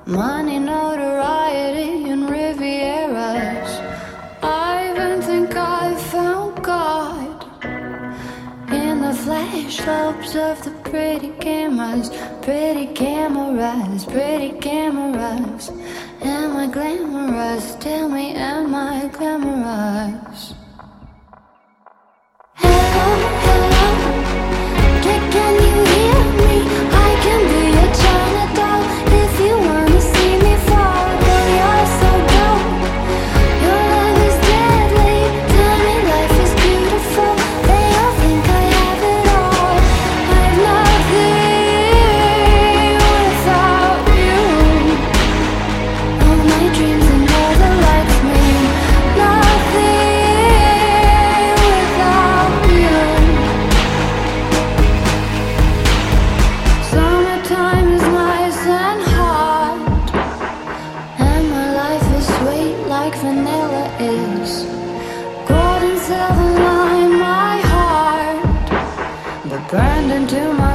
Money, notoriety, and Rivieras. I even think I found God in the flashbulbs of the pretty cameras, pretty cameras, pretty cameras. Am I glamorous? Tell me, am I glamorous? Hello, hello, can you hear me? I can be a China doll if you wanna see me fall. But you're so dope, your love is deadly. Tell me life is beautiful, they all think I have it all. I've nothing without you. All my dreams and all the lights mean nothing without you. Summertime is nice and hot, and my life is sweet like vanilla is. Gold and silver line my heart, but burned into my